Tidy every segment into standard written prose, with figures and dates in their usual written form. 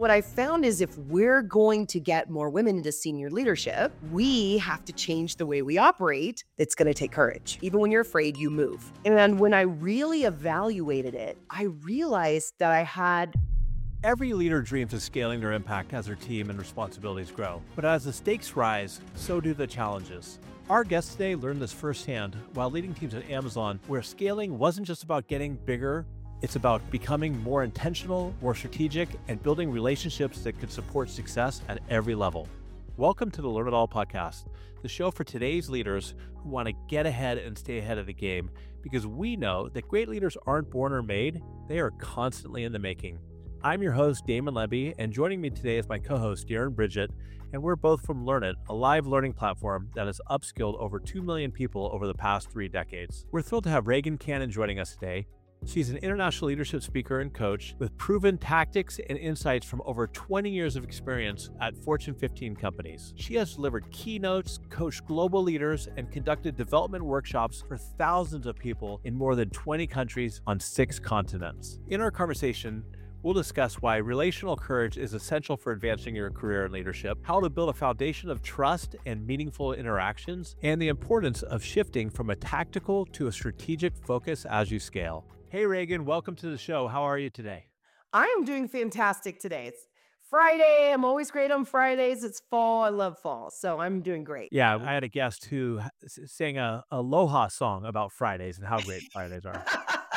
What I found is if we're going to get more women into senior leadership, we have to change the way we operate. It's going to take courage. Even when you're afraid, you move. And when I really evaluated it, I realized that I had Every leader dreams of scaling their impact as their team and responsibilities grow. But as the stakes rise, so do the challenges. Our guest today learned this firsthand while leading teams at Amazon, where scaling wasn't just about getting bigger, it's about becoming more intentional, more strategic, and building relationships that could support success at every level. Welcome to the Learn It All podcast, the show for today's leaders who want to get ahead and stay ahead of the game, because we know that great leaders aren't born or made, they are constantly in the making. I'm your host, Damon Levy, and joining me today is my co-host, Darren Bridget, and we're both from Learn It, a live learning platform that has upskilled over 2 million people over the past 3 decades. We're thrilled to have Reagan Cannon joining us today. She's an international leadership speaker and coach with proven tactics and insights from over 20 years of experience at Fortune 15 companies. She has delivered keynotes, coached global leaders, and conducted development workshops for thousands of people in more than 20 countries on 6 continents. In our conversation, we'll discuss why relational courage is essential for advancing your career in leadership, how to build a foundation of trust and meaningful interactions, and the importance of shifting from a tactical to a strategic focus as you scale. Hey, Reagan, welcome to the show. How are you today? I am doing fantastic today. It's Friday. I'm always great on Fridays. It's fall. I love fall. So I'm doing great. Yeah, I had a guest who sang a Aloha song about Fridays and how great Fridays are.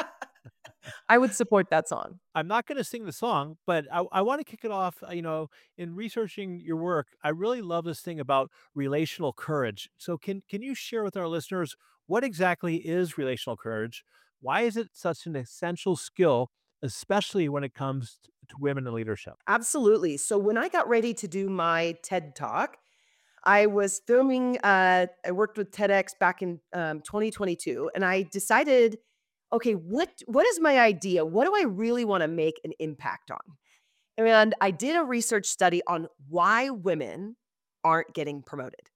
I would support that song. I'm not going to sing the song, but I want to kick it off. In researching your work, I really love this thing about relational courage. So can you share with our listeners what exactly is relational courage? Why is it such an essential skill, especially when it comes to women in leadership? Absolutely. So when I got ready to do my TED Talk, I was filming, I worked with TEDx back in 2022, and I decided, okay, what is my idea? What do I really want to make an impact on? And I did a research study on why women aren't getting promoted.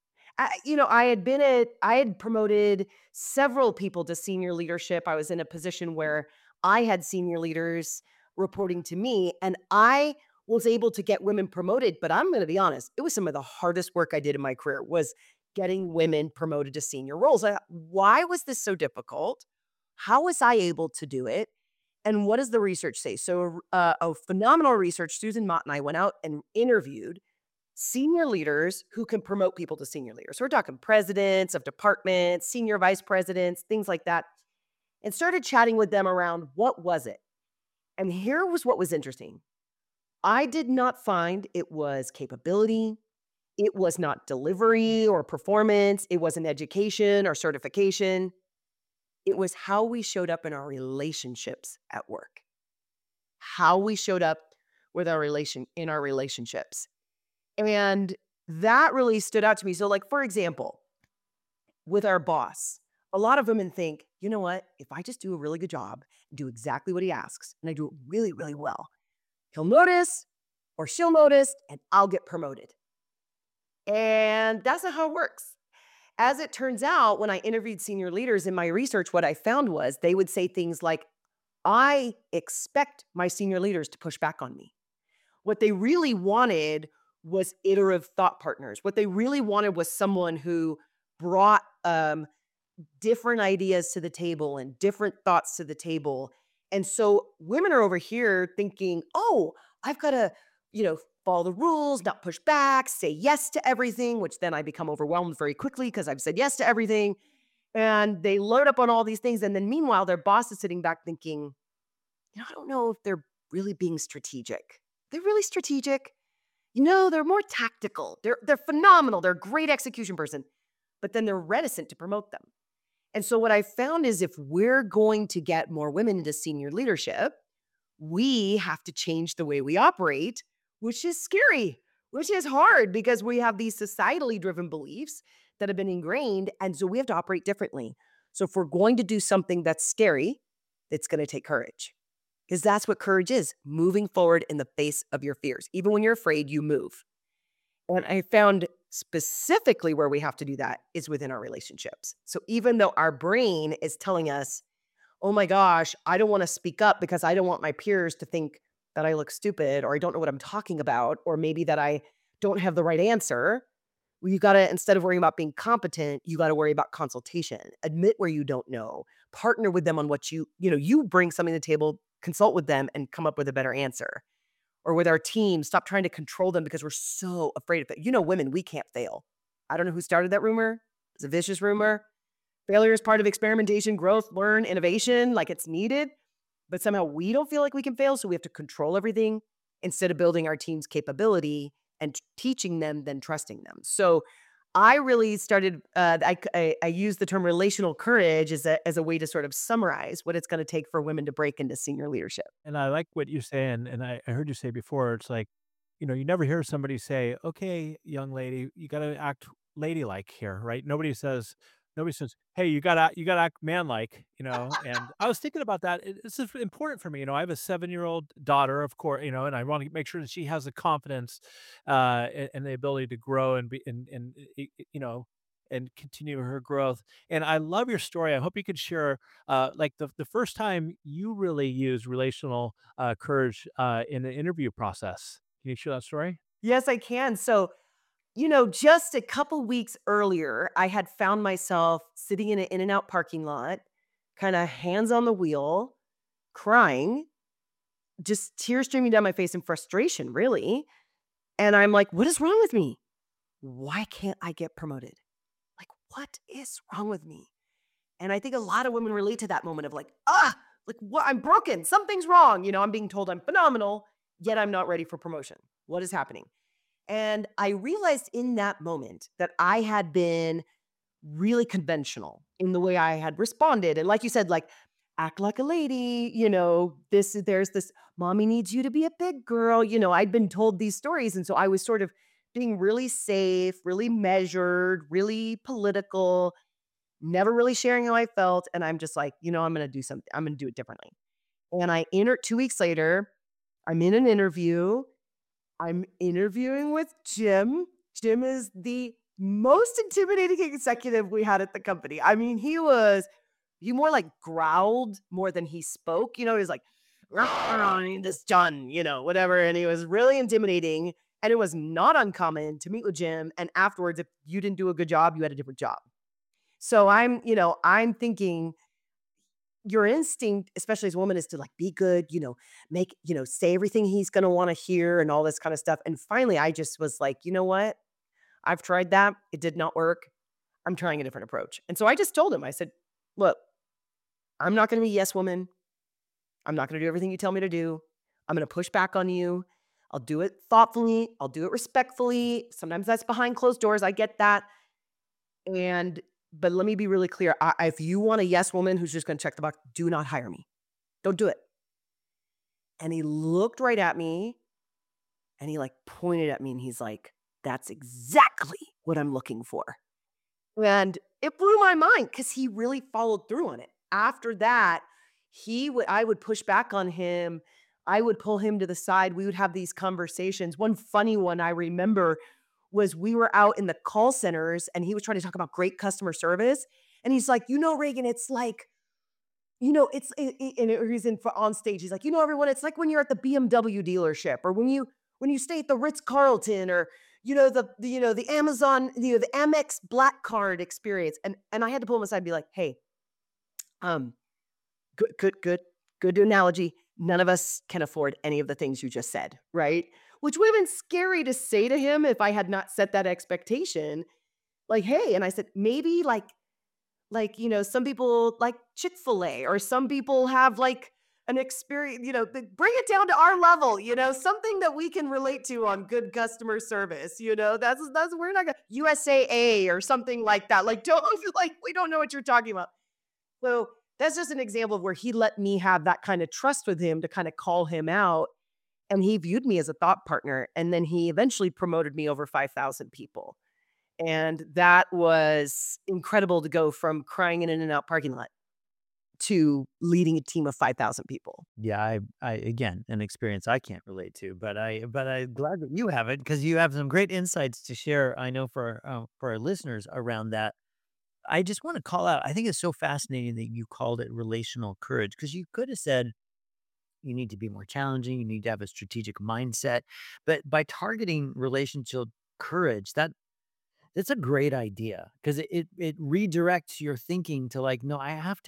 I had promoted several people to senior leadership. I was in a position where I had senior leaders reporting to me, and I was able to get women promoted. But I'm going to be honest, it was some of the hardest work I did in my career was getting women promoted to senior roles. Why was this so difficult? How was I able to do it? And what does the research say? So, a phenomenal research, Susan Mott and I went out and interviewed senior leaders who can promote people to senior leaders. So we're talking presidents of departments, senior vice presidents, things like that, and started chatting with them around what was it. And here was what was interesting. I did not find it was capability. It was not delivery or performance. It wasn't education or certification. It was how we showed up in our relationships at work, how we showed up with in our relationships. And that really stood out to me. So, like, for example, with our boss, a lot of women think, you know what? If I just do a really good job, do exactly what he asks, and I do it really, really well, he'll notice or she'll notice, and I'll get promoted. And that's not how it works. As it turns out, when I interviewed senior leaders in my research, what I found was they would say things like, I expect my senior leaders to push back on me. What they really wanted was iterative thought partners. What they really wanted was someone who brought different ideas to the table and different thoughts to the table. And so women are over here thinking, oh, I've got to, follow the rules, not push back, say yes to everything, which then I become overwhelmed very quickly because I've said yes to everything. And they load up on all these things. And then meanwhile, their boss is sitting back thinking, I don't know if they're really being strategic. They're really strategic. They're more tactical. They're phenomenal. They're a great execution person, but then they're reticent to promote them. And so what I found is if we're going to get more women into senior leadership, we have to change the way we operate, which is scary, which is hard because we have these societally driven beliefs that have been ingrained. And so we have to operate differently. So if we're going to do something that's scary, it's going to take courage. Because that's what courage is, moving forward in the face of your fears. Even when you're afraid, you move. And I found specifically where we have to do that is within our relationships. So even though our brain is telling us, oh my gosh, I don't want to speak up because I don't want my peers to think that I look stupid or I don't know what I'm talking about, or maybe that I don't have the right answer. Well, you gotta, instead of worrying about being competent, you gotta worry about consultation. Admit where you don't know. Partner with them on what you bring something to the table, consult with them and come up with a better answer. Or with our team, stop trying to control them because we're so afraid of it. Women, we can't fail. I don't know who started that rumor. It's a vicious rumor. Failure is part of experimentation, growth, learn, innovation, like it's needed. But somehow we don't feel like we can fail, so we have to control everything instead of building our team's capability and teaching them, then trusting them. So I really started. I use the term relational courage as a way to sort of summarize what it's going to take for women to break into senior leadership. And I like what you're saying, and I heard you say before, it's like, you never hear somebody say, "Okay, young lady, you gotta act ladylike here," right? Nobody says, "Hey, you gotta act manlike," and I was thinking about that. This is important for me. I have a 7-year-old daughter, of course, and I wanna make sure that she has the confidence, and the ability to grow and be and continue her growth. And I love your story. I hope you could share, like, the first time you really used relational, courage, in the interview process. Can you share that story? Yes, I can. So, just a couple weeks earlier, I had found myself sitting in an In-N-Out parking lot, kind of hands on the wheel, crying, just tears streaming down my face in frustration, really. And I'm like, what is wrong with me? Why can't I get promoted? Like, what is wrong with me? And I think a lot of women relate to that moment of like, like what? I'm broken. Something's wrong. I'm being told I'm phenomenal, yet I'm not ready for promotion. What is happening? And I realized in that moment that I had been really conventional in the way I had responded. And like you said, like, act like a lady, there's this mommy needs you to be a big girl. I'd been told these stories. And so I was sort of being really safe, really measured, really political, never really sharing how I felt. And I'm just like, I'm going to do something, I'm going to do it differently. And I entered 2 weeks later, I'm in an interview. I'm interviewing with Jim. Jim is the most intimidating executive we had at the company. I mean, he more like growled more than he spoke. He was like, "I need this done," whatever. And he was really intimidating. And it was not uncommon to meet with Jim. And afterwards, if you didn't do a good job, you had a different job. So I'm thinking your instinct, especially as a woman, is to like be good, make, say everything he's going to want to hear and all this kind of stuff. And finally, I just was like, you know what? I've tried that. It did not work. I'm trying a different approach. And so I just told him, I said, look, I'm not going to be a yes woman. I'm not going to do everything you tell me to do. I'm going to push back on you. I'll do it thoughtfully. I'll do it respectfully. Sometimes that's behind closed doors. I get that. But let me be really clear. If you want a yes woman who's just going to check the box, do not hire me. Don't do it. And he looked right at me and he like pointed at me and he's like, that's exactly what I'm looking for. And it blew my mind because he really followed through on it. After that, I would push back on him. I would pull him to the side. We would have these conversations. One funny one I remember was we were out in the call centers and he was trying to talk about great customer service. And he's like, Reagan, it's like, and he's on stage. He's like, everyone, it's like when you're at the BMW dealership or when you stay at the Ritz Carlton or the Amazon, the Amex Black Card experience. And I had to pull him aside and be like, hey, good analogy. None of us can afford any of the things you just said, right? Which would have been scary to say to him if I had not set that expectation. Like, hey, and I said, maybe some people like Chick-fil-A or some people have like an experience, bring it down to our level, something that we can relate to on good customer service, that's we're not gonna USAA or something like that. Like, don't like we don't know what you're talking about. So that's just an example of where he let me have that kind of trust with him to kind of call him out. And he viewed me as a thought partner. And then he eventually promoted me over 5,000 people. And that was incredible to go from crying in an In-N-Out parking lot to leading a team of 5,000 people. Yeah, I again, an experience I can't relate to, but I'm glad that you have it because you have some great insights to share. I know for our listeners around that. I just want to call out. I think it's so fascinating that you called it relational courage because you could have said You need to be more challenging. You need to have a strategic mindset. But by targeting relationship courage, that's a great idea because it redirects your thinking to like, no,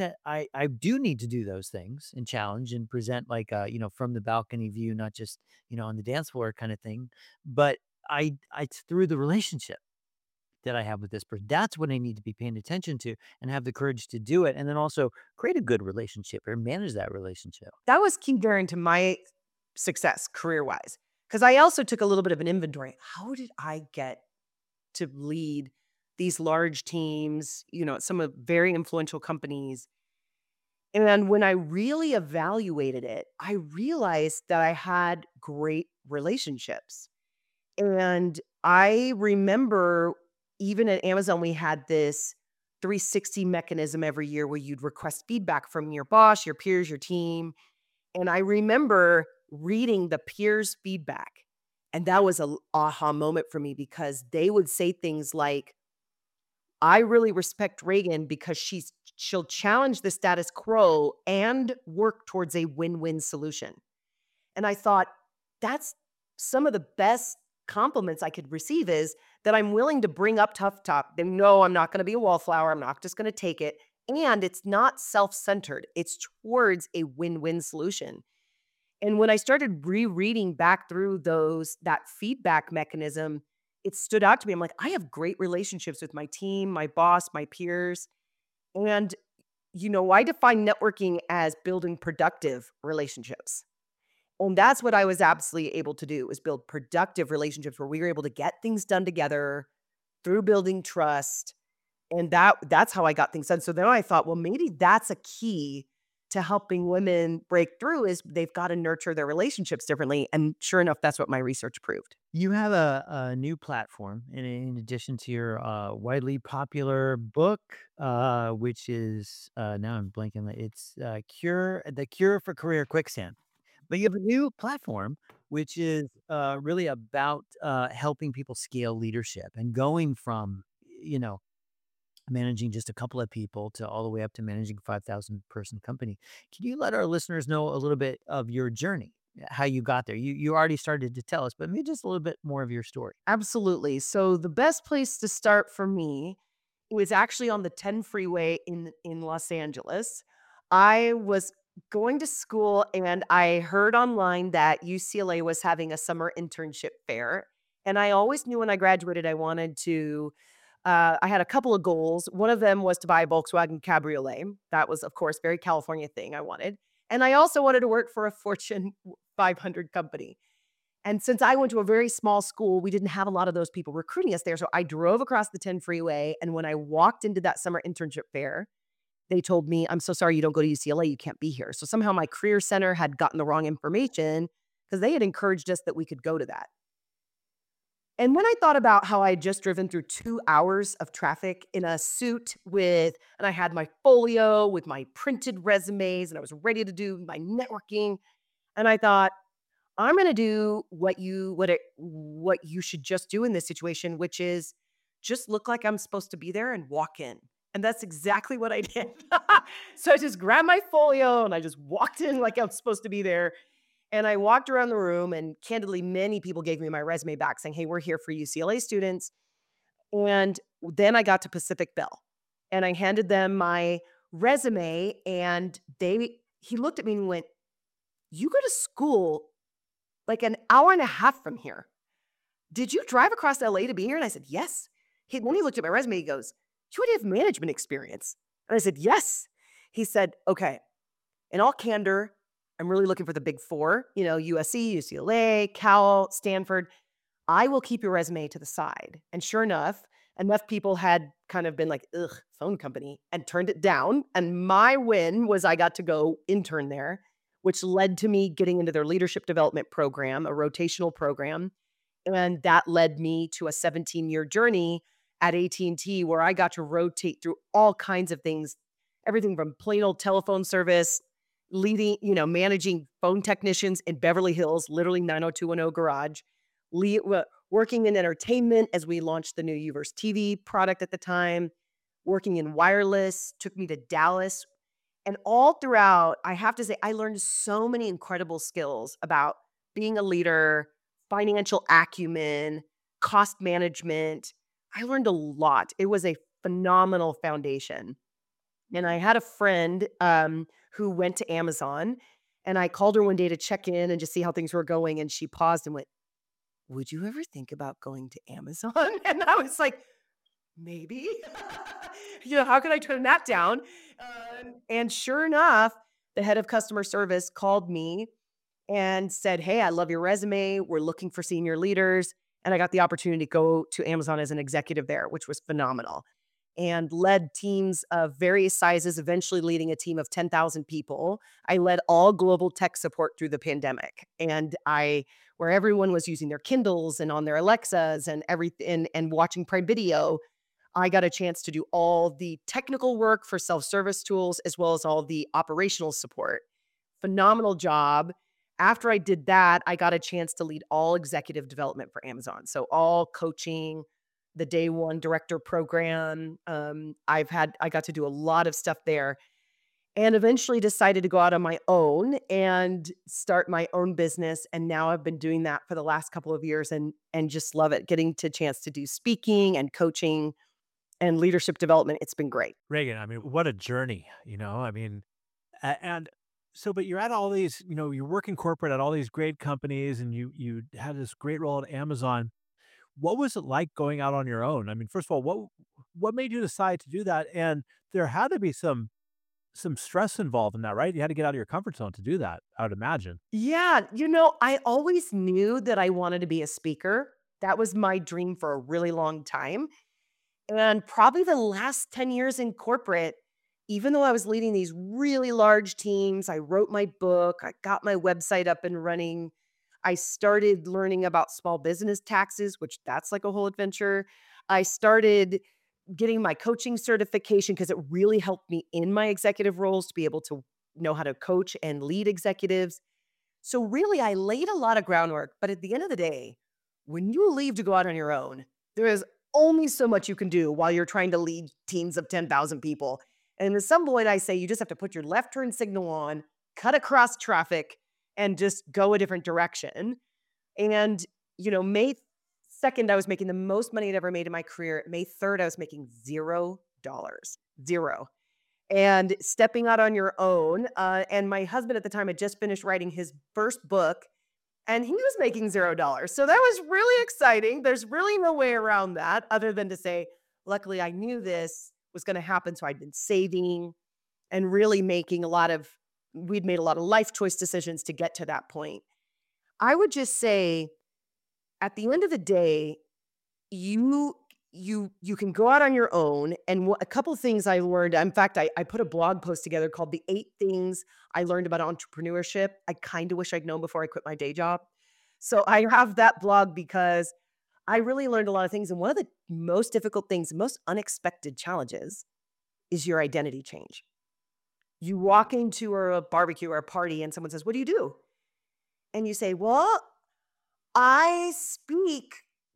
I do need to do those things and challenge and present like from the balcony view, not just, on the dance floor kind of thing. But it's through the relationship that I have with this person. That's what I need to be paying attention to and have the courage to do it. And then also create a good relationship or manage that relationship. That was key, Darren, to my success career-wise, because I also took a little bit of an inventory. How did I get to lead these large teams, at some of very influential companies? And when I really evaluated it, I realized that I had great relationships. And I remember even at Amazon, we had this 360 mechanism every year where you'd request feedback from your boss, your peers, your team. And I remember reading the peers' feedback. And that was a aha moment for me because they would say things like, I really respect Reagan because she'll challenge the status quo and work towards a win-win solution. And I thought, that's some of the best compliments I could receive is that I'm willing to bring up tough top. They know I'm not going to be a wallflower. I'm not just going to take it. And it's not self-centered. It's towards a win-win solution. And when I started rereading back through that feedback mechanism, it stood out to me. I'm like, I have great relationships with my team, my boss, my peers. And, I define networking as building productive relationships. And that's what I was absolutely able to do, was build productive relationships where we were able to get things done together through building trust. And that's how I got things done. So then I thought, well, maybe that's a key to helping women break through is they've got to nurture their relationships differently. And sure enough, that's what my research proved. You have a new platform in addition to your widely popular book, which is now I'm blanking. It's the Cure for Career Quicksand. But you have a new platform, which is really about helping people scale leadership and going from, managing just a couple of people to all the way up to managing 5,000 person company. Can you let our listeners know a little bit of your journey, how you got there? You already started to tell us, but maybe just a little bit more of your story. Absolutely. So the best place to start for me was actually on the 10 freeway in Los Angeles. I was going to school and I heard online that UCLA was having a summer internship fair. And I always knew when I graduated I wanted to I had a couple of goals. One of them was to buy a Volkswagen Cabriolet. That was, of course, very California thing I wanted. And I also wanted to work for a Fortune 500 company. And since I went to a very small school, we didn't have a lot of those people recruiting us there. So I drove across the 10 freeway. And when I walked into that summer internship fair, they told me, I'm so sorry you don't go to UCLA. You can't be here. So somehow my career center had gotten the wrong information because they had encouraged us that we could go to that. And when I thought about how I had just driven through 2 hours of traffic in a suit and I had my folio with my printed resumes and I was ready to do my networking. And I thought, I'm going to do what you should just do in this situation, which is just look like I'm supposed to be there and walk in. And that's exactly what I did. So I just grabbed my folio and I just walked in like I'm supposed to be there. And I walked around the room and candidly, many people gave me my resume back saying, hey, we're here for UCLA students. And then I got to Pacific Bell and I handed them my resume and he looked at me and went, you go to school like an hour and a half from here. Did you drive across LA to be here? And I said, yes. Then he looked at my resume, he goes, do you already have management experience? And I said, yes. He said, okay, in all candor, I'm really looking for the big four, USC, UCLA, Cal, Stanford. I will keep your resume to the side. And sure enough people had kind of been like, ugh, phone company, and turned it down. And my win was I got to go intern there, which led to me getting into their leadership development program, a rotational program. And that led me to a 17-year journey at AT&T where I got to rotate through all kinds of things, everything from plain old telephone service, leading, managing phone technicians in Beverly Hills, literally 90210 garage, working in entertainment as we launched the new Uverse TV product at the time, working in wireless, took me to Dallas And all throughout, I have to say, I learned so many incredible skills about being a leader, financial acumen, cost management. I learned a lot. It was a phenomenal foundation. And I had a friend who went to Amazon, and I called her one day to check in and just see how things were going. And she paused and went, "Would you ever think about going to Amazon?" And I was like, maybe. How could I turn that down? And sure enough, the head of customer service called me and said, "Hey, I love your resume. We're looking for senior leaders." And I got the opportunity to go to Amazon as an executive there, which was phenomenal, and led teams of various sizes, eventually leading a team of 10,000 people. I led all global tech support through the pandemic. And where everyone was using their Kindles and on their Alexas and everything and watching Prime Video, I got a chance to do all the technical work for self-service tools as well as all the operational support. Phenomenal job. After I did that, I got a chance to lead all executive development for Amazon. So all coaching, the day one director program. I got to do a lot of stuff there and eventually decided to go out on my own and start my own business. And now I've been doing that for the last couple of years and just love it. Getting to chance to do speaking and coaching and leadership development. It's been great. Reagan, I mean, what a journey, I mean, and so, but you're at all these, you're working corporate at all these great companies, and you had this great role at Amazon. What was it like going out on your own? I mean, first of all, what made you decide to do that? And there had to be some stress involved in that, right? You had to get out of your comfort zone to do that, I would imagine. Yeah, I always knew that I wanted to be a speaker. That was my dream for a really long time. And probably the last 10 years in corporate, even though I was leading these really large teams, I wrote my book, I got my website up and running. I started learning about small business taxes, which that's like a whole adventure. I started getting my coaching certification because it really helped me in my executive roles to be able to know how to coach and lead executives. So really, I laid a lot of groundwork, but at the end of the day, when you leave to go out on your own, there is only so much you can do while you're trying to lead teams of 10,000 people. And at some point, I say you just have to put your left turn signal on, cut across traffic, and just go a different direction. And, May 2nd, I was making the most money I'd ever made in my career. May 3rd, I was making $0. Zero. And stepping out on your own. And my husband at the time had just finished writing his first book, and he was making $0. So that was really exciting. There's really no way around that other than to say, luckily, I knew this was going to happen. So I'd been saving and really we'd made a lot of life choice decisions to get to that point. I would just say, at the end of the day, you you can go out on your own. And a couple things I learned, in fact, I put a blog post together called The 8 Things I Learned About Entrepreneurship. I kind of wish I'd known before I quit my day job. So I have that blog because I really learned a lot of things. And one of the most difficult things, most unexpected challenges is your identity change. You walk into a barbecue or a party and someone says, "What do you do?" And you say, "Well, I speak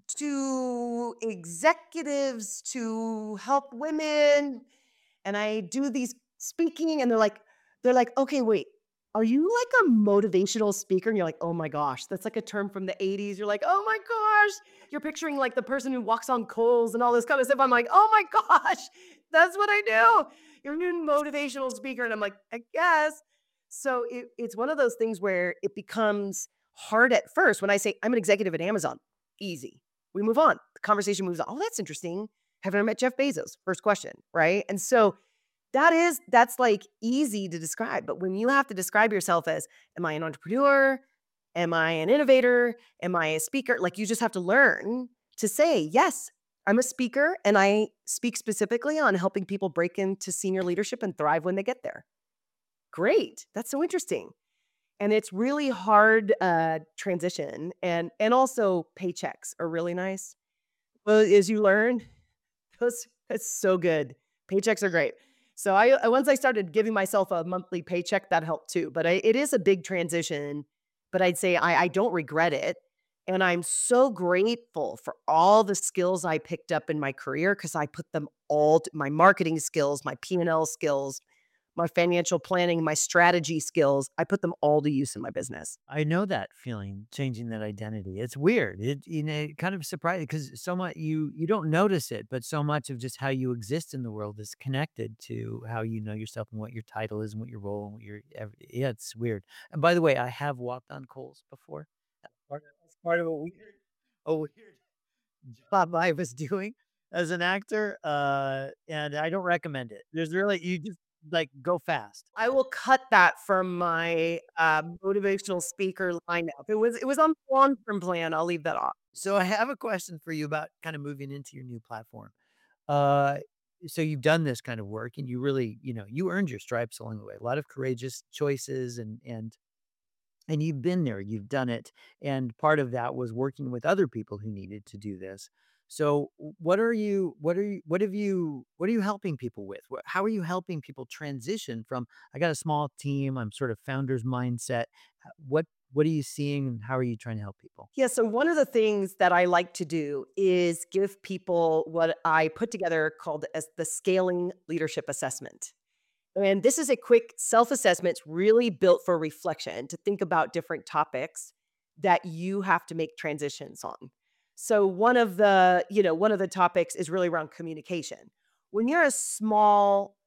to executives to help women, and I do these speaking." And they're like, "Okay, wait. Are you like a motivational speaker?" And you're like, "Oh my gosh, that's like a term from the 80s." You're like, "Oh my gosh." You're picturing like the person who walks on coals and all this kind of stuff. I'm like, "Oh my gosh, that's what I do. You're a new motivational speaker." And I'm like, "I guess." So it's one of those things where it becomes hard at first. When I say I'm an executive at Amazon, easy. We move on. The conversation moves on. "Oh, that's interesting. Haven't I met Jeff Bezos?" First question, right? And so that's like easy to describe. But when you have to describe yourself as, am I an entrepreneur? Am I an innovator? Am I a speaker? Like you just have to learn to say, yes, I'm a speaker and I speak specifically on helping people break into senior leadership and thrive when they get there. Great. That's so interesting. And it's really hard transition. And also paychecks are really nice. Well, as you learn, it's so good. Paychecks are great. So once I started giving myself a monthly paycheck, that helped too. But it is a big transition. But I'd say I don't regret it. And I'm so grateful for all the skills I picked up in my career because I put them all my marketing skills, my P&L skills, my financial planning, my strategy skills, I put them all to use in my business. I know that feeling, changing that identity. It's weird. It kind of surprising because so much you don't notice it, but so much of just how you exist in the world is connected to how you know yourself and what your title is and what your role and what yeah, it's weird. And by the way, I have walked on coals before. That's part of a weird job I was doing as an actor, and I don't recommend it. There's really you just like go fast. I will cut that from my, motivational speaker lineup. It was on the long-term plan, I'll leave that off. So I have a question for you about kind of moving into your new platform. Uh, so you've done this kind of work and you really, you earned your stripes along the way. A lot of courageous choices and you've been there, you've done it. And part of that was working with other people who needed to do this. So what are you helping people with? How are you helping people transition from I got a small team, I'm sort of founder's mindset. What are you seeing and how are you trying to help people? Yeah, so one of the things that I like to do is give people what I put together called as the scaling leadership assessment. And this is a quick self-assessment. It's really built for reflection to think about different topics that you have to make transitions on. So one of the topics is really around communication. When you're a small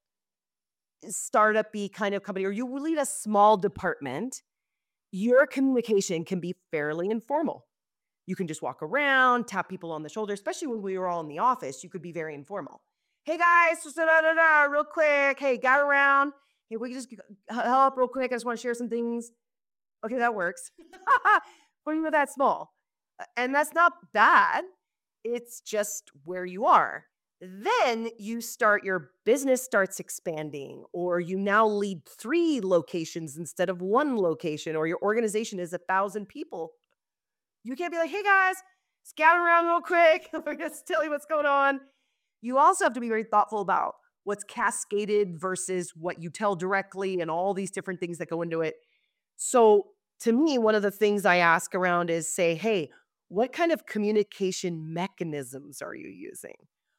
startup-y kind of company or you lead a small department, your communication can be fairly informal. You can just walk around, tap people on the shoulder, especially when we were all in the office, you could be very informal. Hey guys, so da da da, real quick. Hey, got around. Hey, we can just help real quick. I just want to share some things. Okay, that works. When you were that small. And that's not bad. It's just where you are. Then your business starts expanding, or you now lead three locations instead of one location, or your organization is 1,000 people. You can't be like, hey guys, scout around real quick. We're going to tell you what's going on. You also have to be very thoughtful about what's cascaded versus what you tell directly and all these different things that go into it. So to me, one of the things I ask around is say, hey, what kind of communication mechanisms are you using?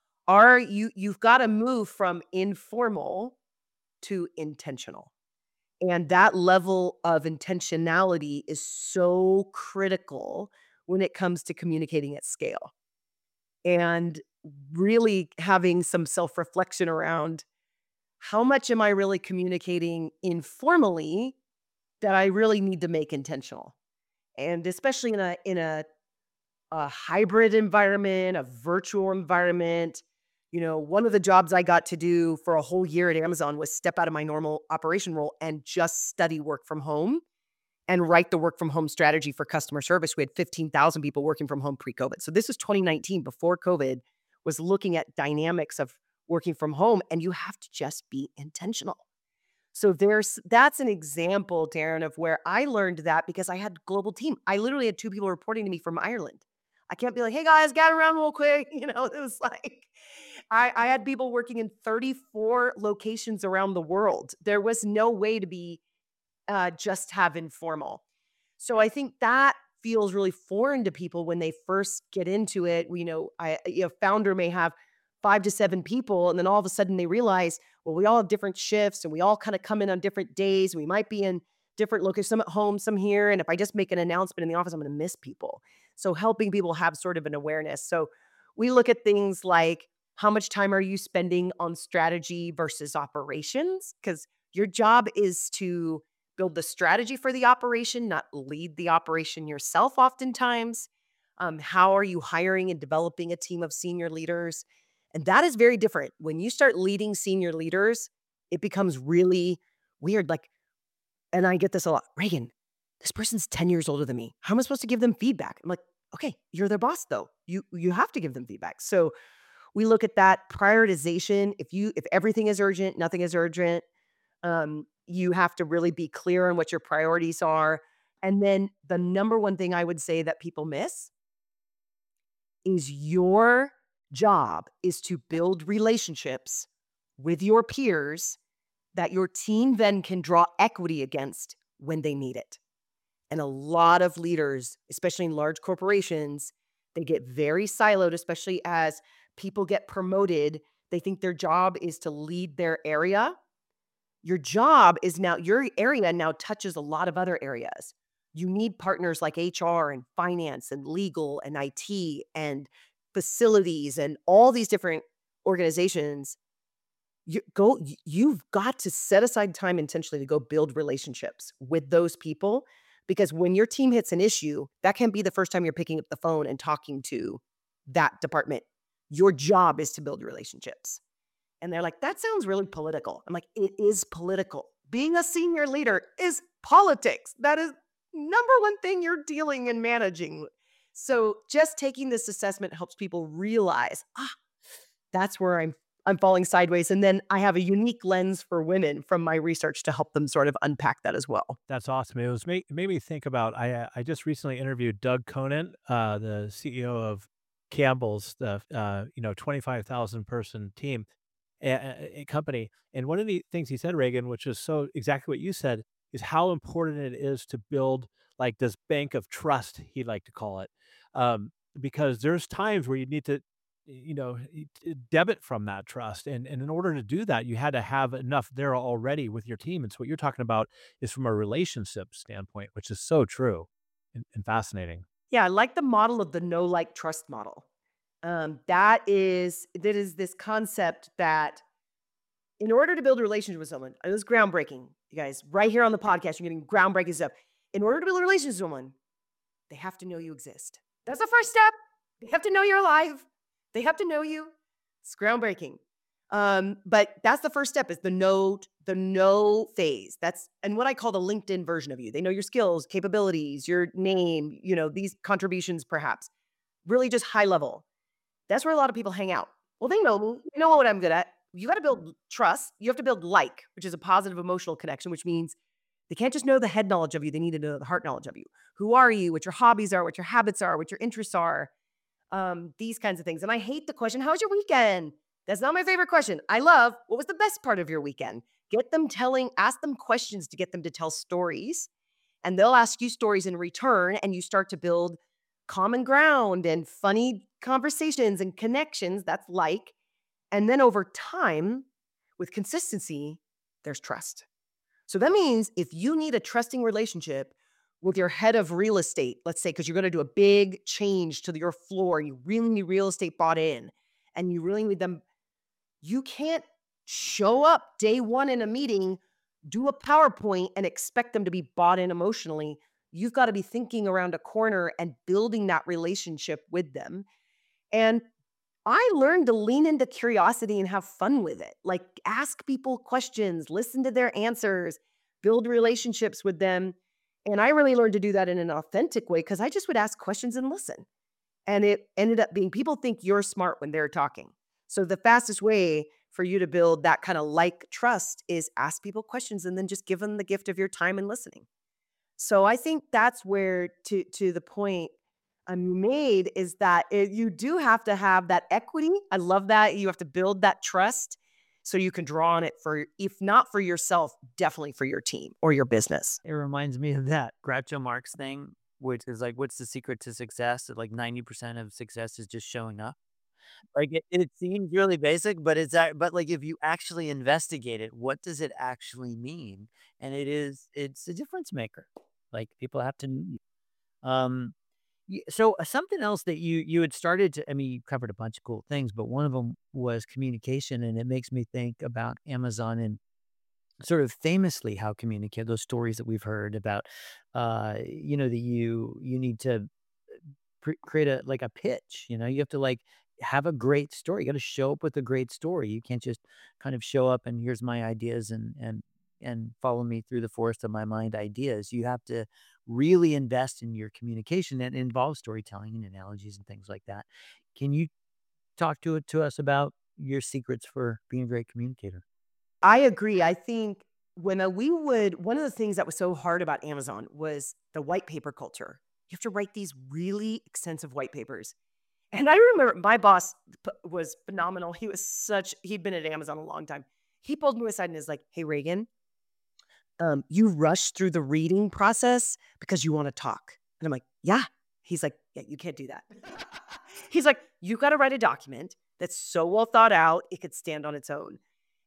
You've got to move from informal to intentional. And that level of intentionality is so critical when it comes to communicating at scale. And really having some self-reflection around how much am I really communicating informally that I really need to make intentional? And especially in a hybrid environment, a virtual environment. One of the jobs I got to do for a whole year at Amazon was step out of my normal operation role and just study work from home and write the work from home strategy for customer service. We had 15,000 people working from home pre-COVID. So this was 2019 before COVID was looking at dynamics of working from home, and you have to just be intentional. So that's an example, Darren, of where I learned that because I had a global team. I literally had two people reporting to me from Ireland. I can't be like, hey guys, gather around real quick. It was like I had people working in 34 locations around the world. There was no way to be just have informal. So I think that feels really foreign to people when they first get into it. Founder may have 5 to 7 people, and then all of a sudden they realize, well, we all have different shifts, and we all kind of come in on different days. We might be in different locations, some at home, some here. And if I just make an announcement in the office, I'm going to miss people. So helping people have sort of an awareness. So we look at things like how much time are you spending on strategy versus operations? Because your job is to build the strategy for the operation, not lead the operation yourself oftentimes. How are you hiring and developing a team of senior leaders? And that is very different. When you start leading senior leaders, it becomes really weird. Like, and I get this a lot. Reagan, this person's 10 years older than me. How am I supposed to give them feedback? I'm like, okay, you're their boss though. You have to give them feedback. So we look at that prioritization. If everything is urgent, nothing is urgent. You have to really be clear on what your priorities are. And then the number one thing I would say that people miss is your job is to build relationships with your peers that your team then can draw equity against when they need it. And a lot of leaders, especially in large corporations, they get very siloed, especially as people get promoted. They think their job is to lead their area. Your job is now, your area now touches a lot of other areas. You need partners like HR and finance and legal and IT and facilities and all these different organizations. You've got to set aside time intentionally to go build relationships with those people, because when your team hits an issue, that can be the first time you're picking up the phone and talking to that department. Your job is to build relationships. And they're like, that sounds really political. I'm like, it is political. Being a senior leader is politics. That is number one thing you're dealing and managing. So just taking this assessment helps people realize, that's where I'm falling sideways. And then I have a unique lens for women from my research to help them sort of unpack that as well. That's awesome. It made me think about, I just recently interviewed Doug Conant, the CEO of Campbell's, the 25,000 person team, a company. And one of the things he said, Reagan, which is so exactly what you said, is how important it is to build like this bank of trust, he'd like to call it. Because there's times where you need to, debit from that trust. And in order to do that, you had to have enough there already with your team. And so what you're talking about is from a relationship standpoint, which is so true and fascinating. Yeah, I like the model of the know, like, trust model. That is this concept that in order to build a relationship with someone, and this is groundbreaking, you guys, right here on the podcast, you're getting groundbreaking stuff. In order to build a relationship with someone, they have to know you exist. That's the first step. They have to know you're alive. They have to know you. It's groundbreaking. But that's the first step, is the know phase. And what I call the LinkedIn version of you. They know your skills, capabilities, your name, these contributions perhaps. Really just high level. That's where a lot of people hang out. Well, they know me. They know what I'm good at. You got to build trust. You have to build like, which is a positive emotional connection, which means they can't just know the head knowledge of you. They need to know the heart knowledge of you. Who are you? What your hobbies are, what your habits are, what your interests are, these kinds of things. And I hate the question, how's your weekend? That's not my favorite question. I love, what was the best part of your weekend? Ask them questions to get them to tell stories. And they'll ask you stories in return, and you start to build common ground and funny conversations and connections. That's like. And then over time, with consistency, there's trust. So that means if you need a trusting relationship with your head of real estate, let's say, because you're going to do a big change to your floor, you really need real estate bought in, and you really need them, you can't show up day one in a meeting, do a PowerPoint, and expect them to be bought in emotionally. You've got to be thinking around a corner and building that relationship with them. And I learned to lean into curiosity and have fun with it. Like, ask people questions, listen to their answers, build relationships with them. And I really learned to do that in an authentic way, because I just would ask questions and listen. And it ended up being, people think you're smart when they're talking. So the fastest way for you to build that kind of like trust is ask people questions and then just give them the gift of your time and listening. So I think that's where, to the point made, is that you do have to have that equity. I love that. You have to build that trust so you can draw on it for, if not for yourself, definitely for your team or your business. It reminds me of that Groucho Marx thing, which is like, what's the secret to success? That like 90% of success is just showing up. Like it seems really basic, but but like if you actually investigate it, what does it actually mean? And it's a difference maker. Like people have to know you. So something else that you had started to, I mean, you covered a bunch of cool things, but one of them was communication, and it makes me think about Amazon and sort of famously how communicate those stories that we've heard about, that you need to create a pitch. You have to like have a great story. You got to show up with a great story. You can't just kind of show up and here's my ideas and follow me through the forest of my mind ideas. You have to really invest in your communication, and involve storytelling and analogies and things like that. Can you talk to us about your secrets for being a great communicator? I agree. I think one of the things that was so hard about Amazon was the white paper culture. You have to write these really extensive white papers. And I remember my boss was phenomenal. He'd been at Amazon a long time. He pulled me aside and is like, hey, Reagan, you rush through the reading process because you want to talk. And I'm like, yeah. He's like, yeah, you can't do that. He's like, you got to write a document that's so well thought out, it could stand on its own.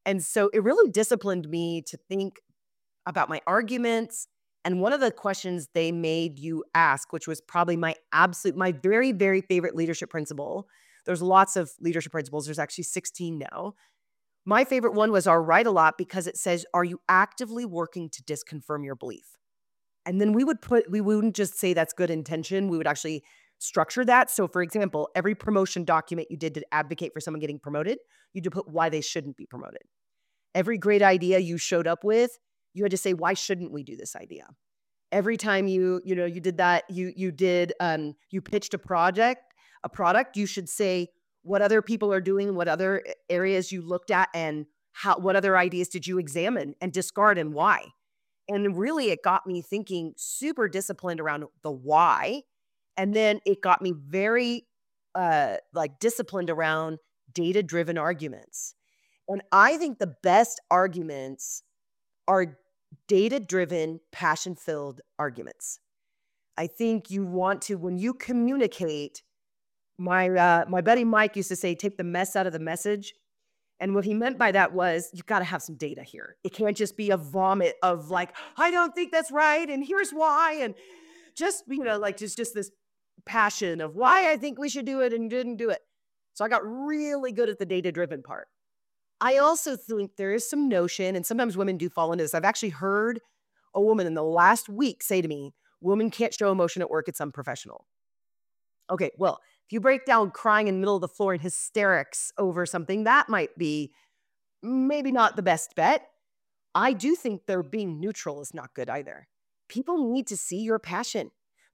And so it really disciplined me to think about my arguments. And one of the questions they made you ask, which was probably my very, very favorite leadership principle. There's lots of leadership principles. There's actually 16 now. My favorite one was our write a lot because it says, are you actively working to disconfirm your belief? And then we wouldn't just say that's good intention. We would actually structure that. So for example, every promotion document you did to advocate for someone getting promoted, you had to put why they shouldn't be promoted. Every great idea you showed up with, you had to say, why shouldn't we do this idea? Every time you did that, you pitched a product, you should say what other people are doing, what other areas you looked at, and what other ideas did you examine and discard and why. And really, it got me thinking super disciplined around the why. And then it got me very disciplined around data-driven arguments. And I think the best arguments are data-driven, passion-filled arguments. I think you want to, when you communicate, my buddy Mike used to say, take the mess out of the message. And what he meant by that was, you got to have some data here. It can't just be a vomit of like, I don't think that's right, and here's why, and just just this passion of why I think we should do it and didn't do it. So I got really good at the data-driven part. I also think there is some notion, and sometimes women do fall into this. I've actually heard a woman in the last week say to me, women can't show emotion at work, it's unprofessional. Okay, well, if you break down crying in the middle of the floor in hysterics over something, that might be maybe not the best bet. I do think they're being neutral is not good either. People need to see your passion.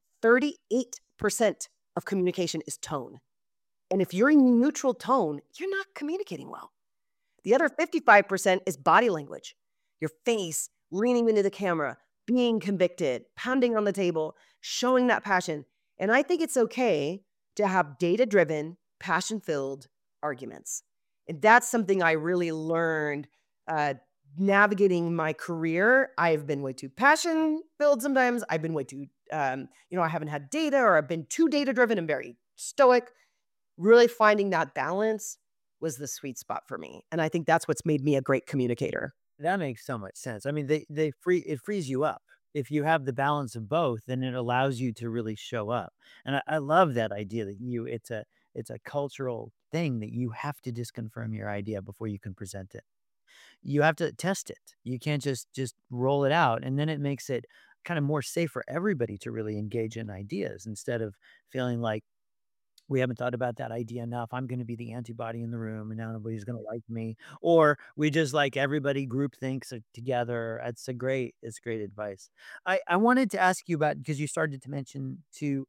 38% of communication is tone. And if you're in neutral tone, you're not communicating well. The other 55% is body language. Your face, leaning into the camera, being convicted, pounding on the table, showing that passion. And I think it's okay to have data-driven, passion-filled arguments. And that's something I really learned navigating my career. I've been way too passion-filled sometimes. I've been way too, I haven't had data, or I've been too data-driven and very stoic. Really finding that balance was the sweet spot for me. And I think that's what's made me a great communicator. That makes so much sense. I mean, it frees you up. If you have the balance of both, then it allows you to really show up. And I love that idea that it's a cultural thing that you have to disconfirm your idea before you can present it. You have to test it. You can't just roll it out, and then it makes it kind of more safe for everybody to really engage in ideas instead of feeling like we haven't thought about that idea enough. I'm going to be the antibody in the room, and now nobody's going to like me. Or we just like everybody group thinks together. It's great advice. I wanted to ask you about, because you started to mention too,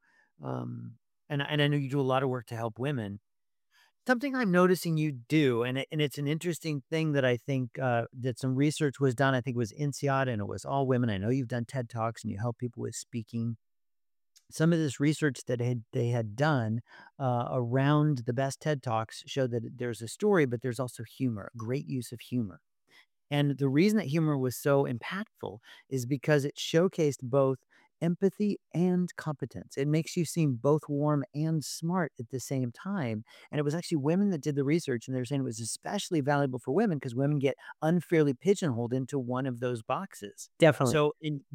and I know you do a lot of work to help women. Something I'm noticing you do, and it's an interesting thing that I think that some research was done. I think it was INSEAD, and it was all women. I know you've done TED Talks and you help people with speaking. Some of this research that they had done around the best TED Talks showed that there's a story, but there's also humor, great use of humor. And the reason that humor was so impactful is because it showcased both empathy and competence. It makes you seem both warm and smart at the same time. And it was actually women that did the research, and they're saying it was especially valuable for women because women get unfairly pigeonholed into one of those boxes. Definitely. So,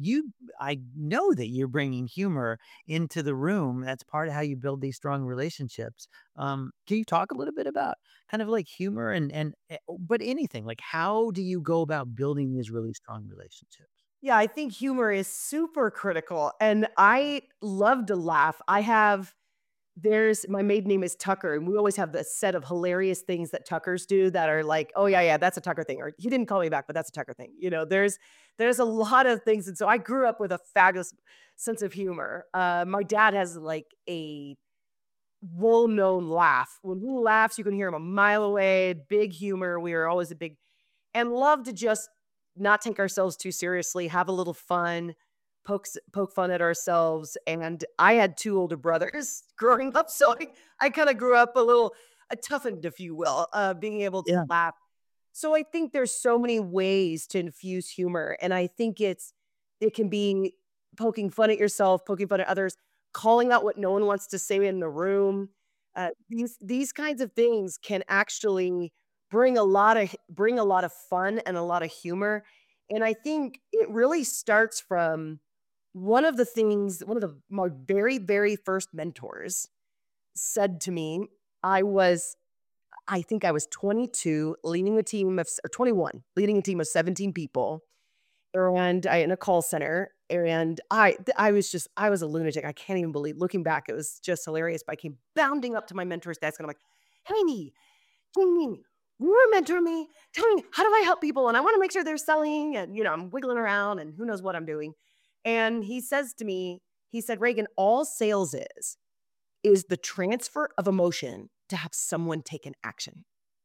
I know that you're bringing humor into the room. That's part of how you build these strong relationships. Can you talk a little bit about kind of like humor but anything like, how do you go about building these really strong relationships? Yeah, I think humor is super critical, and I love to laugh. There's my maiden name is Tucker, and we always have this set of hilarious things that Tuckers do that are like, oh yeah, that's a Tucker thing, or he didn't call me back, but that's a Tucker thing. There's a lot of things, and so I grew up with a fabulous sense of humor. My dad has like a well-known laugh. When he laughs, you can hear him a mile away. Big humor. We are always and love to just not take ourselves too seriously, have a little fun, poke fun at ourselves. And I had two older brothers growing up, so I kind of grew up toughened, if you will, being able to Yeah. laugh. So I think there's so many ways to infuse humor, and I think it can be poking fun at yourself, poking fun at others, calling out what no one wants to say in the room. These kinds of things can actually bring a lot of fun and a lot of humor. And I think it really starts from one of my very, very first mentors said to me, I think I was 22, leading a team of, or 21, leading a team of 17 people, and I in a call center, and I was a lunatic. I can't even believe, looking back, it was just hilarious. But I came bounding up to my mentor's desk, and I'm like, "Hey, Jamie, you were mentoring me. Tell me, how do I help people? And I want to make sure they're selling." And I'm wiggling around, and who knows what I'm doing. And he says to me, he said, "Reagan, all sales is the transfer of emotion to have someone take an action.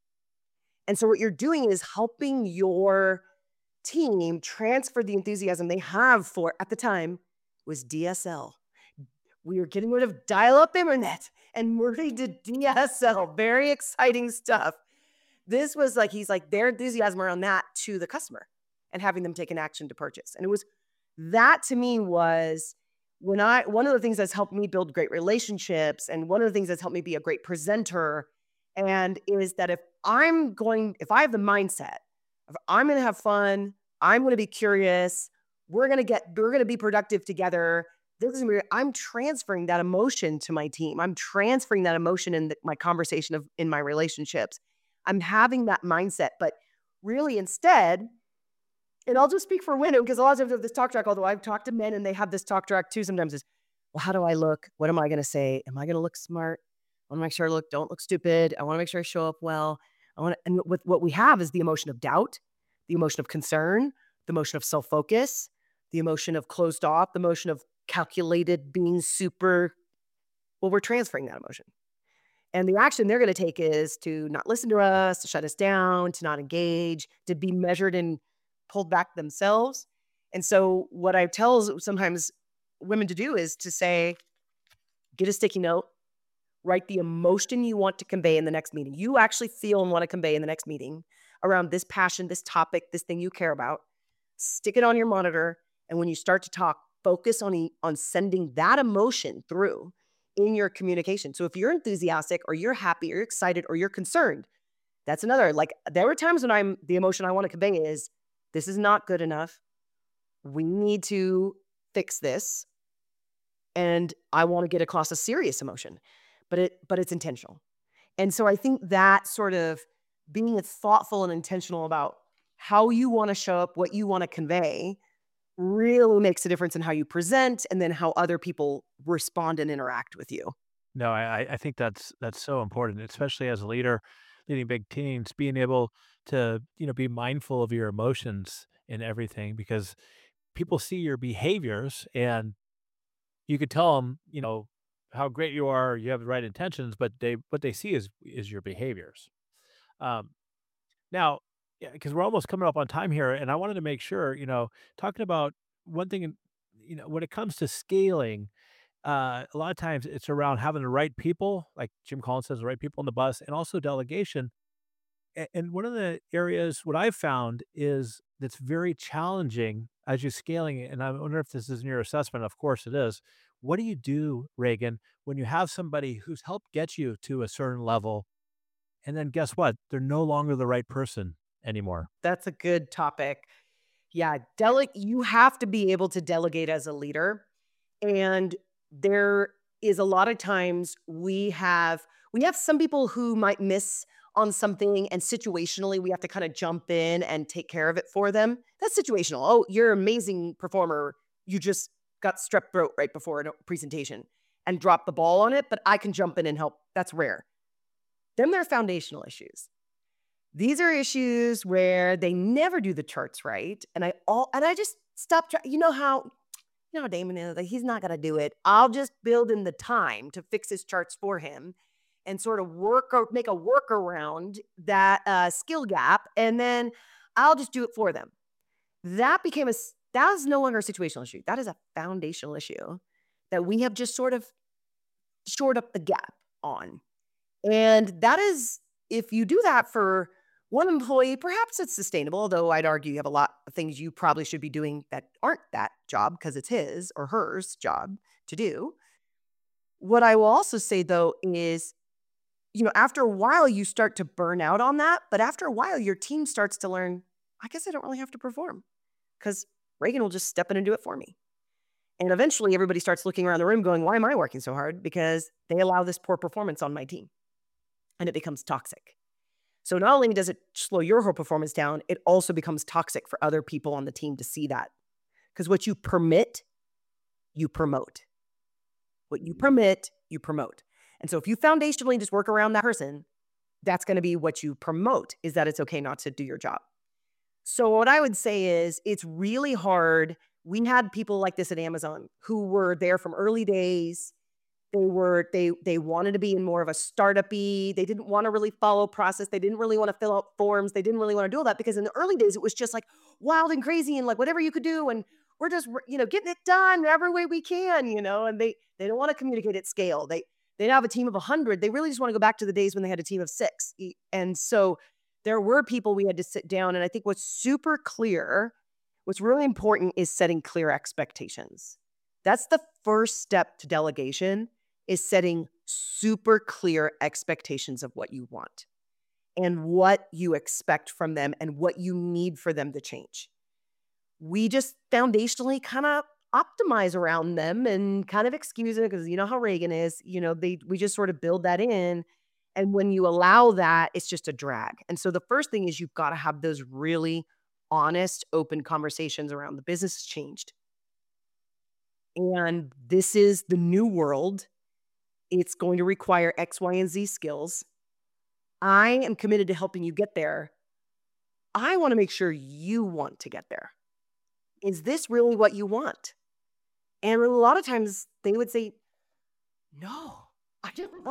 And so what you're doing is helping your team transfer the enthusiasm they have for, at the time, was DSL. We were getting rid of dial-up internet and moving to DSL. Very exciting stuff. This was like, he's like, their enthusiasm around that to the customer and having them take an action to purchase. And it was, that to me was one of the things that's helped me build great relationships, and one of the things that's helped me be a great presenter, and is that if I have the mindset of I'm going to have fun, I'm going to be curious, we're going to be productive together. I'm transferring that emotion to my team. I'm transferring that emotion in my conversation in my relationships. I'm having that mindset, but really instead, and I'll just speak for women, because a lot of times with this talk track, although I've talked to men and they have this talk track too, sometimes is, well, how do I look? What am I going to say? Am I going to look smart? I want to make sure I don't look stupid. I want to make sure I show up well. And with what we have is the emotion of doubt, the emotion of concern, the emotion of self-focus, the emotion of closed off, the emotion of calculated, being super, well, we're transferring that emotion. And the action they're going to take is to not listen to us, to shut us down, to not engage, to be measured and pulled back themselves. And so what I tell sometimes women to do is to say, get a sticky note, write the emotion you want to convey in the next meeting. You actually feel and want to convey in the next meeting around this passion, this topic, this thing you care about. Stick it on your monitor. And when you start to talk, focus on sending that emotion through in your communication. So if you're enthusiastic, or you're happy, or you're excited, or you're concerned, that's another, like, there were times when the emotion I want to convey is, this is not good enough. We need to fix this. And I want to get across a serious emotion, but it's intentional. And so I think that sort of being thoughtful and intentional about how you want to show up, what you want to convey, really makes a difference in how you present, and then how other people respond and interact with you. No, I think that's so important, especially as a leader leading big teams, being able to, be mindful of your emotions in everything, because people see your behaviors and you could tell them, how great you are, you have the right intentions, but what they see is your behaviors. Um, Now, because we're almost coming up on time here, and I wanted to make sure, talking about one thing, when it comes to scaling, a lot of times it's around having the right people, like Jim Collins says, the right people on the bus, and also delegation. And one of the areas, what I've found is that's very challenging as you're scaling it, and I wonder if this is in your assessment. Of course it is. What do you do, Reagan, when you have somebody who's helped get you to a certain level, and then guess what? They're no longer the right person anymore? That's a good topic. Yeah, you have to be able to delegate as a leader. And there is a lot of times we have some people who might miss on something, and situationally we have to kind of jump in and take care of it for them. That's situational. Oh, you're an amazing performer. You just got strep throat right before a presentation and dropped the ball on it, but I can jump in and help. That's rare. Then there are foundational issues. These are issues where they never do the charts right, and I just stop. Damon is, like, he's not gonna do it. I'll just build in the time to fix his charts for him, and sort of make a workaround that skill gap, and then I'll just do it for them. That is no longer a situational issue. That is a foundational issue that we have just sort of shored up the gap on. And that is, if you do that for one employee, perhaps it's sustainable, although I'd argue you have a lot of things you probably should be doing that aren't that job, because it's his or hers job to do. What I will also say, though, is after a while, you start to burn out on that. But after a while, your team starts to learn, I guess I don't really have to perform because Reagan will just step in and do it for me. And eventually, everybody starts looking around the room going, why am I working so hard? Because they allow this poor performance on my team. And it becomes toxic. So not only does it slow your whole performance down, it also becomes toxic for other people on the team to see that. Because what you permit, you promote. What you permit, you promote. And so if you foundationally just work around that person, that's going to be what you promote, is that it's okay not to do your job. So what I would say is it's really hard. We had people like this at Amazon who were there from early days. They wanted to be in more of a startup-y. They didn't want to really follow process. They didn't really want to fill out forms. They didn't really want to do all that because in the early days, it was just like wild and crazy and like whatever you could do. And we're just, getting it done every way we can, and they don't want to communicate at scale. They have a team of 100. They really just want to go back to the days when they had a team of 6. And so there were people we had to sit down. And I think what's really important is setting clear expectations. That's the first step to delegation, is setting super clear expectations of what you want and what you expect from them and what you need for them to change. We just foundationally kind of optimize around them and kind of excuse it because you know how Reagan is, we just sort of build that in. And when you allow that, it's just a drag. And so the first thing is you've got to have those really honest, open conversations around the business has changed. And this is the new world. It's going to require X, Y, and Z skills. I am committed to helping you get there. I want to make sure you want to get there. Is this really what you want? And a lot of times they would say, no, I don't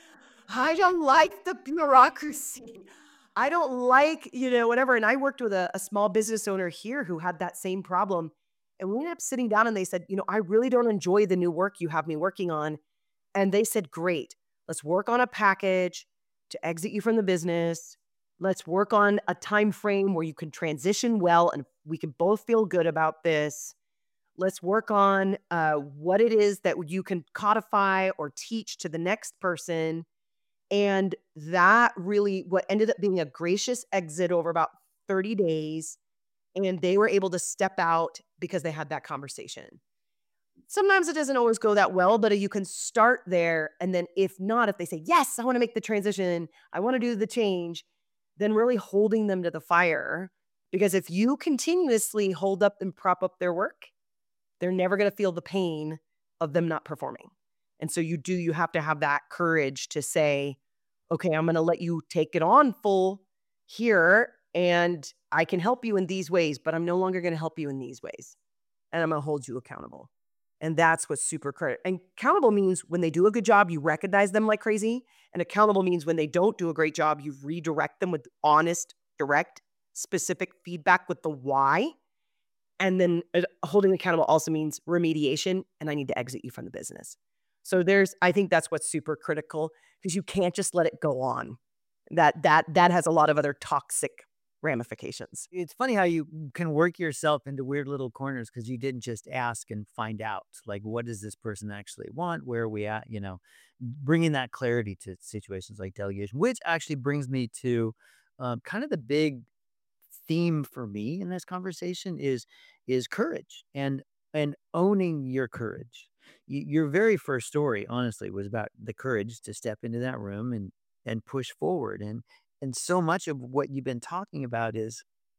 like the bureaucracy. I don't like, whatever. And I worked with a small business owner here who had that same problem. And we ended up sitting down and they said, I really don't enjoy the new work you have me working on. And they said, great, let's work on a package to exit you from the business. Let's work on a time frame where you can transition well and we can both feel good about this. Let's work on what it is that you can codify or teach to the next person. And that really, what ended up being a gracious exit over about 30 days. And they were able to step out because they had that conversation. Sometimes it doesn't always go that well, but you can start there. And then if they say, yes, I want to make the transition, I want to do the change, then really holding them to the fire. Because if you continuously hold up and prop up their work, they're never going to feel the pain of them not performing. And so you have to have that courage to say, okay, I'm going to let you take it on full here and I can help you in these ways, but I'm no longer going to help you in these ways. And I'm going to hold you accountable. And that's what's super critical. And accountable means when they do a good job, you recognize them like crazy. And accountable means when they don't do a great job, you redirect them with honest, direct, specific feedback with the why. And then holding accountable also means remediation. And I need to exit you from the business. So I think that's what's super critical because you can't just let it go on. That has a lot of other toxic ramifications. It's funny how you can work yourself into weird little corners because you didn't just ask and find out, like, what does this person actually want? Where are we at? Bringing that clarity to situations like delegation, which actually brings me to kind of the big theme for me in this conversation is courage and owning your courage. Your very first story, honestly, was about the courage to step into that room and push forward. And so much of what you've been talking about is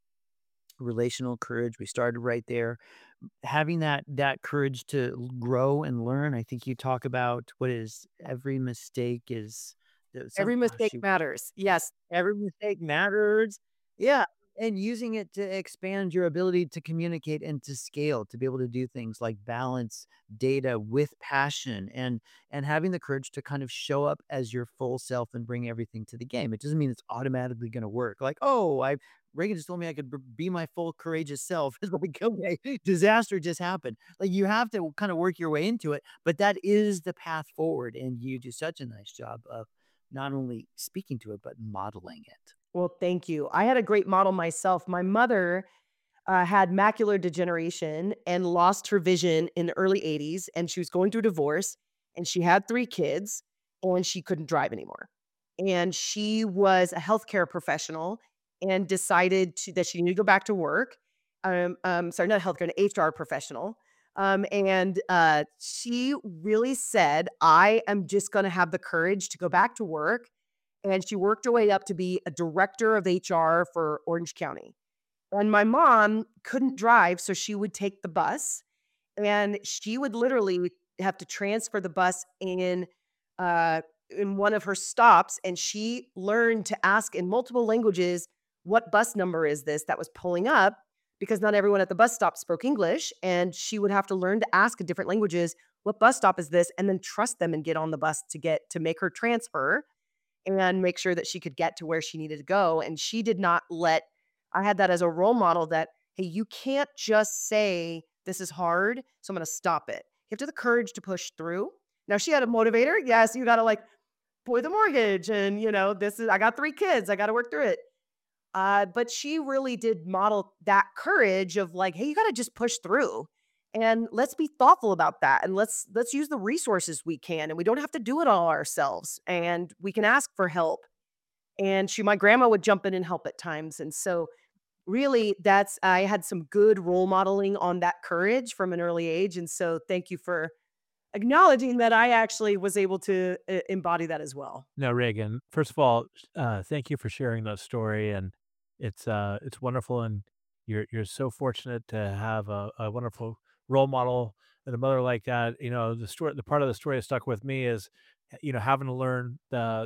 relational courage. We started right there. Having that courage to grow and learn. I think you talk about what is every mistake is Every mistake matters. Yes. Every mistake matters. Yeah. And using it to expand your ability to communicate and to scale, to be able to do things like balance data with passion and having the courage to kind of show up as your full self and bring everything to the game. It doesn't mean it's automatically going to work. Like, Reagan just told me I could be my full courageous self. It's like, okay, disaster just happened. Like you have to kind of work your way into it, but that is the path forward. And you do such a nice job of not only speaking to it, but modeling it. Well, thank you. I had a great model myself. My mother had macular degeneration and lost her vision in the early 80s, and she was going through divorce, and she had 3 kids, and she couldn't drive anymore. and she was a healthcare professional and decided that she needed to go back to work. Sorry, not healthcare, an HR professional. And she really said, I am just going to have the courage to go back to work. And she worked her way up to be a director of HR for Orange County. And my mom couldn't drive, so she would take the bus, and she would literally have to transfer the bus in one of her stops, and she learned to ask in multiple languages, "What bus number is this?" that was pulling up, because not everyone at the bus stop spoke English, and she would have to learn to ask in different languages, "What bus stop is this?" and then trust them and get on the bus to make her transfer and make sure that she could get to where she needed to go. And she did not let I had that as a role model that, hey, you can't just say, this is hard, so I'm going to stop it. You have to have the courage to push through. Now, she had a motivator. Yes, you got to like pay the mortgage. And, I got 3 kids. I got to work through it. But she really did model that courage of like, hey, you got to just push through. And let's be thoughtful about that. And let's use the resources we can. And we don't have to do it all ourselves. And we can ask for help. And my grandma would jump in and help at times. And so really I had some good role modeling on that courage from an early age. And so thank you for acknowledging that I actually was able to embody that as well. No, Reagan, first of all, thank you for sharing that story, and it's wonderful, and you're so fortunate to have a wonderful role model and a mother like that. The part of the story that stuck with me is, having to learn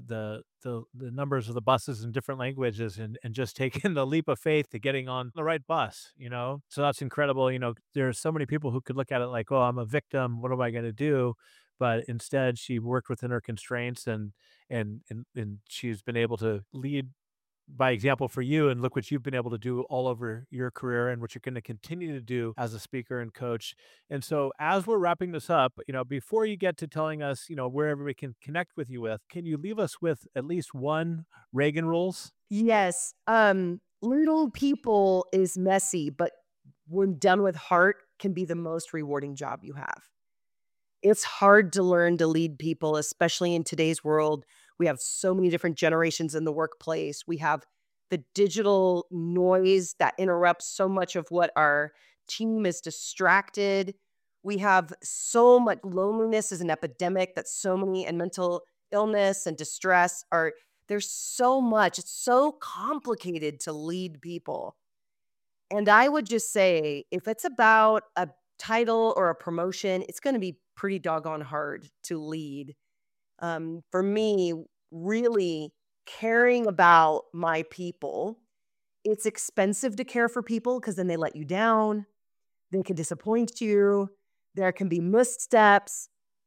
the numbers of the buses in different languages and just taking the leap of faith to getting on the right bus, So that's incredible. There's so many people who could look at it like, "Oh, I'm a victim. What am I gonna do?" But instead, she worked within her constraints, and she's been able to lead by example for you, and look what you've been able to do all over your career and what you're going to continue to do as a speaker and coach. And so as we're wrapping this up, before you get to telling us, where everybody can connect with you with, can you leave us with at least one Reagan rules? Yes. Little people is messy, but when done with heart, can be the most rewarding job you have. It's hard to learn to lead people, especially in today's world. We have so many different generations in the workplace. We have the digital noise that interrupts so much of what our team is distracted. We have so much loneliness as an epidemic that so many and mental illness and distress are there's so much. It's so complicated to lead people. And I would just say if it's about a title or a promotion, it's going to be pretty doggone hard to lead. For me, really caring about my people, it's expensive to care for people because then they let you down. They can disappoint you. There can be missteps.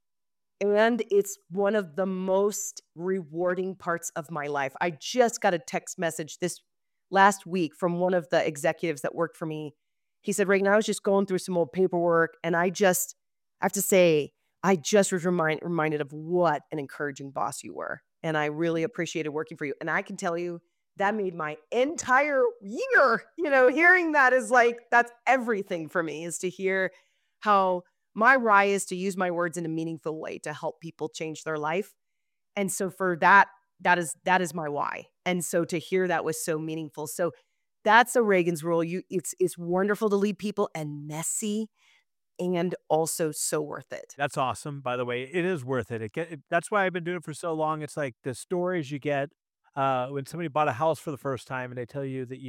And it's one of the most rewarding parts of my life. I just got a text message this last week from one of the executives that worked for me. He said, Reagan, I was just going through some old paperwork, and I have to say, I just was reminded of what an encouraging boss you were. And I really appreciated working for you. And I can tell you that made my entire year. Hearing that is like, that's everything for me, is to hear how my why is to use my words in a meaningful way to help people change their life. And so for that, that is my why. And so to hear that was so meaningful. So that's a Reagan's rule. It's wonderful to lead people and messy and also so worth it. That's awesome. By the way, it is worth it. That's why I've been doing it for so long. It's like the stories you get when somebody bought a house for the first time and they tell you that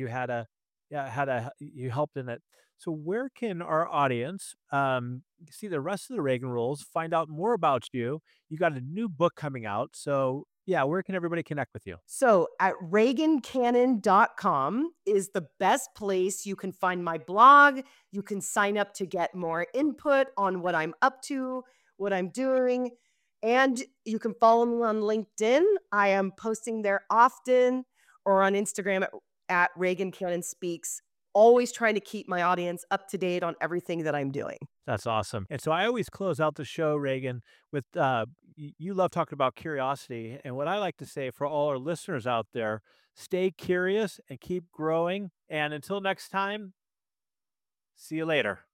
you helped in it. So where can our audience see the rest of the Reagan rules, find out more about you? You got a new book coming out. So yeah, where can everybody connect with you? So at reagancannon.com is the best place. You can find my blog. You can sign up to get more input on what I'm up to, what I'm doing. And you can follow me on LinkedIn. I am posting there often, or on Instagram at Reagan Cannon Speaks, always trying to keep my audience up to date on everything that I'm doing. That's awesome. And so I always close out the show, Reagan, with you love talking about curiosity. And what I like to say for all our listeners out there, stay curious and keep growing. And until next time, see you later.